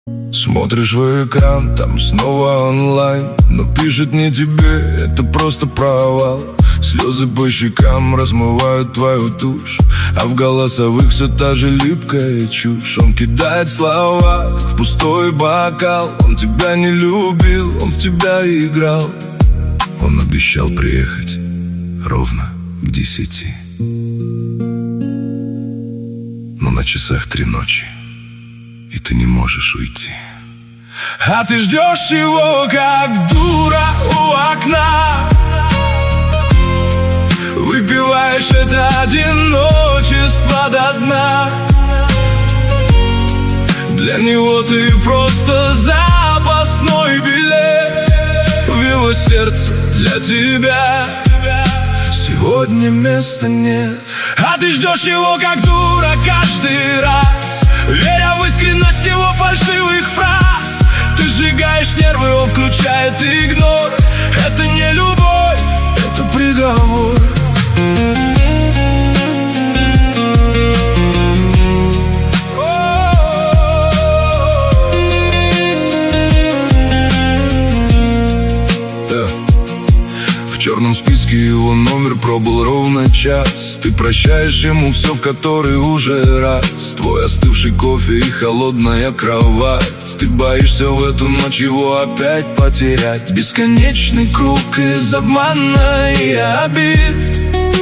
Смотришь в экран, там снова онлайн, но пишет не тебе, это просто провал. Слезы по щекам размывают твою тушь, а в голосовых все та же липкая чушь. Он кидает слова, как в пустой бокал. Он тебя не любил, он в тебя играл. Он обещал приехать ровно к 10, но на часах 3 ночи, и ты не можешь уйти. А ты ждешь его, как дура у окна. Выпиваешь это одиночество до дна. Для него ты просто запасной билет в его сердце для тебя сегодня места нет. А ты ждешь его, как дура, каждый раз, веря в искренность его фальшивых фраз. Ты сжигаешь нервы, он включает игнор. Это не любовь, это приговор. В черном списке его номер пробыл ровно час. Ты прощаешь ему все в который уже раз. Твой остывший кофе и холодная кровать. Ты боишься в эту ночь его опять потерять. Бесконечный круг из обмана и обид.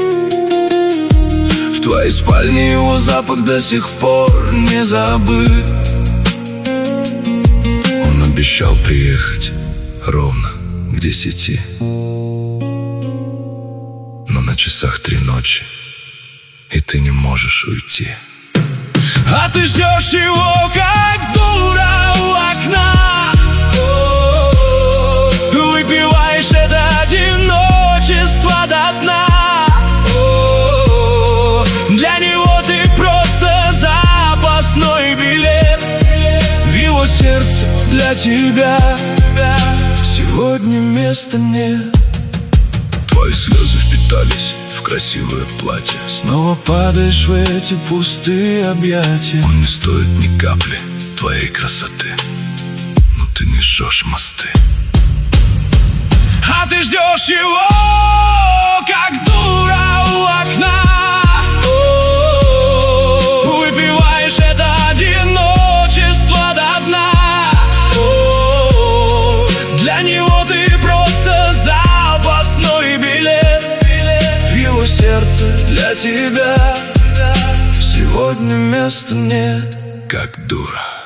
В твоей спальне его запах до сих пор не забыт. Он обещал приехать ровно к 10, но на часах 3 ночи, и ты не можешь уйти. А ты ждешь его, как дура у окна. Выпиваешь это одиночество до дна. Для него ты просто запасной билет в его сердце для тебя сегодня места нет. Твои слезы впитались в красивое платье. Снова падаешь в эти пустые объятия. Он не стоит ни капли твоей красоты, но ты несешь мосты. А ты ждешь его, как дура у окна. Выпиваешь это одиночество до дна. Для него ты просто запасной билет в его сердце для тебя сегодня места нет. Как дура.